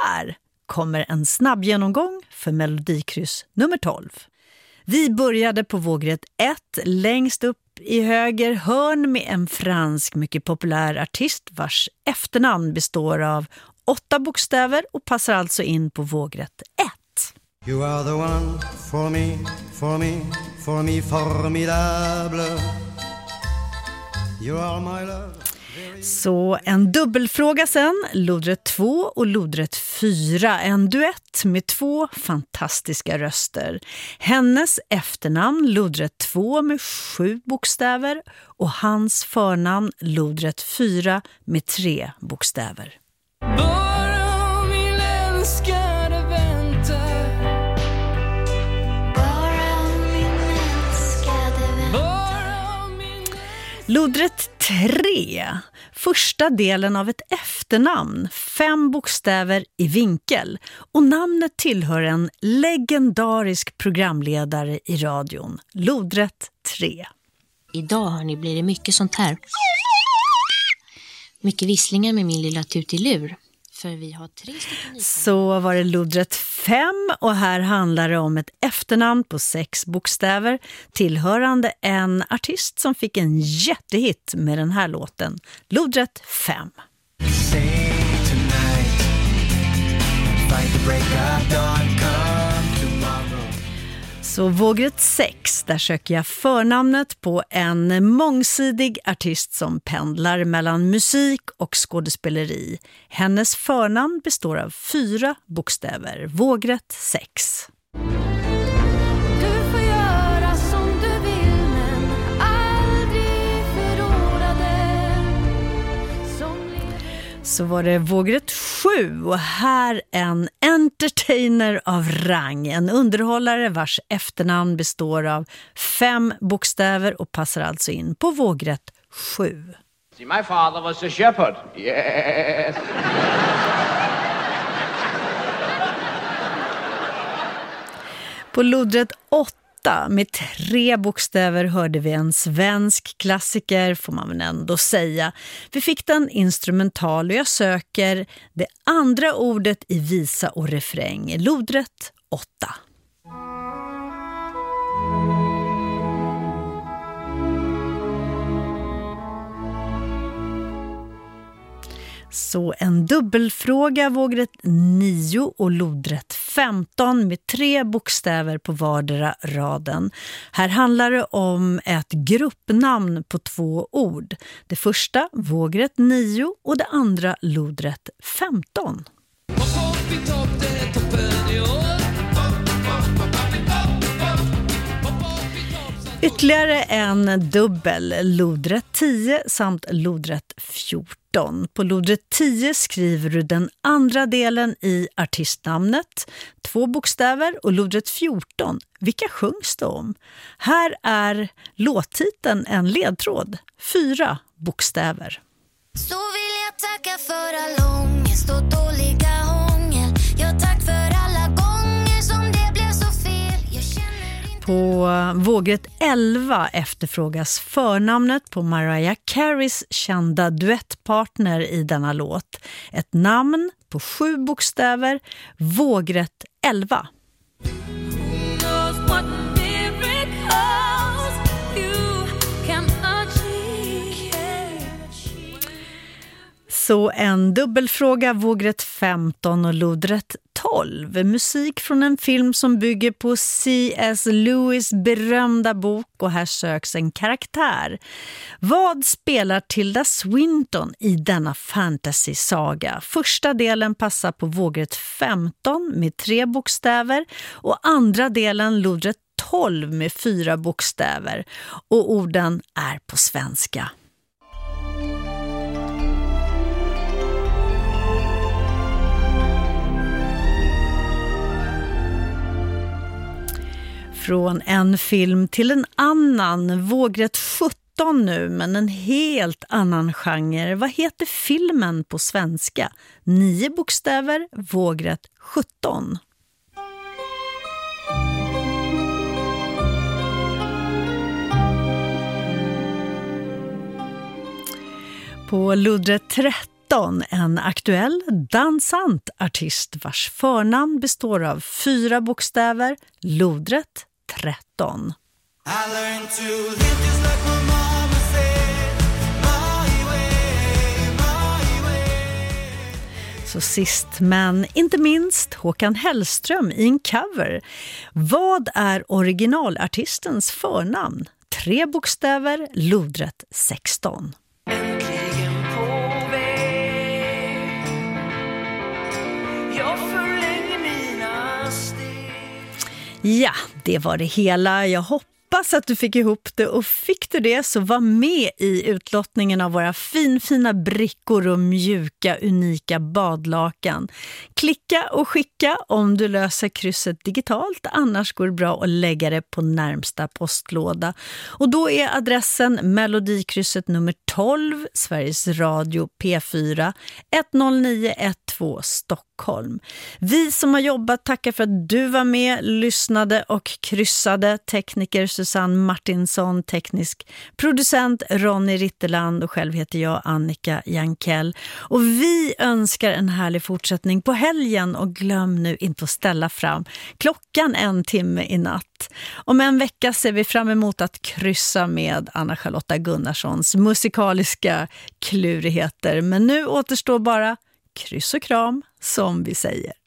här kommer en snabb genomgång för Melodikryss nummer 12. Vi började på vågrätt 1 längst upp i höger hörn med en fransk mycket populär artist vars efternamn består av 8 bokstäver och passar alltså in på vågrätt 1. You are the one for me, for me, for me formidable. You are my love. Så en dubbelfråga sen, lodrätt 2 och lodrätt 4, en duett med 2 fantastiska röster. Hennes efternamn lodrätt 2 med 7 bokstäver och hans förnamn lodrätt 4 med 3 bokstäver. Bara min älskade väntar. Bara min älskade väntar. Lodrätt 3. Första delen av ett efternamn, 5 bokstäver i vinkel. Och namnet tillhör en legendarisk programledare i radion. Lodrätt 3. Idag hörni, blir det mycket sånt här. Mycket visslingar med min lilla tutilur. För vi har 3 stycken. Så var det lodrätt 5 och här handlar det om ett efternamn på 6 bokstäver tillhörande en artist som fick en jättehit med den här låten. Lodrätt 5. Så vågrätt 6, där söker jag förnamnet på en mångsidig artist som pendlar mellan musik och skådespeleri. Hennes förnamn består av 4 bokstäver. Vågrätt 6. Du får göra som du vill men aldrig förråda den. Så var det vågrätt 7 och här en entertainer av rang. En underhållare vars efternamn består av 5 bokstäver och passar alltså in på vågrätt 7. See, my father was a shepherd. Yes. På lodrätt 8 med 3 bokstäver hörde vi en svensk klassiker, får man väl ändå säga. Vi fick den instrumental och jag söker det andra ordet i visa och refräng. Lodrätt 8. Så en dubbelfråga, vågrätt 9 och lodrätt 15 med 3 bokstäver på vardera raden. Här handlar det om ett gruppnamn på 2 ord. Det första vågrätt 9 och det andra lodrätt 15. Ytterligare en dubbel, lodrätt 10 samt lodrätt 14. På lodrätt 10 skriver du den andra delen i artistnamnet, 2 bokstäver, och lodrätt 14. Vilka sjungs det om? Här är låttiteln en ledtråd, 4 bokstäver. Så vill jag tacka för all ångest och dåliga hångel. Jag tack för alla gånger som det blev så fel. Jag känner inte... På vågrätt 11 efterfrågas förnamnet på Mariah Careys kända duettpartner i denna låt. Ett namn på 7 bokstäver, vågrätt 11. Så en dubbelfråga, vågrätt 15 och lodrätt 12. Musik från en film som bygger på C.S. Lewis berömda bok och här söks en karaktär. Vad spelar Tilda Swinton i denna fantasy-saga? Första delen passar på vågrätt 15 med 3 bokstäver och andra delen lodrätt 12 med 4 bokstäver och orden är på svenska. Från en film till en annan, vågrätt 17 nu, men en helt annan genre. Vad heter filmen på svenska? 9 bokstäver, vågrätt 17. På lodrätt 13 13, en aktuell dansant artist vars förnamn består av 4 bokstäver, lodrätt 13. I learned to live just like my mama said, my way. Så sist men inte minst Håkan Hellström i en cover. Vad är originalartistens förnamn? 3 bokstäver, lodrätt 16. Äntligen på väg. Jag förlänger mina steg. Ja, det var det hela. Jag hoppas att du fick ihop det, och fick du det så var med i utlottningen av våra fina brickor och mjuka, unika badlakan. Klicka och skicka om du löser krysset digitalt, annars går det bra att lägga det på närmsta postlåda. Och då är adressen Melodikrysset nummer 12, Sveriges Radio P4, 10912 Stockholm. Vi som har jobbat tackar för att du var med, lyssnade och kryssade. Tekniker Susanne Martinsson, teknisk producent Ronny Ritterland och själv heter jag Annika Jankell. Och vi önskar en härlig fortsättning på helgen, och glöm nu inte att ställa fram klockan 1 timme i natt. Om en vecka ser vi fram emot att kryssa med Anna-Charlotta Gunnarssons musikaliska klurigheter. Men nu återstår bara kryss och kram, som vi säger.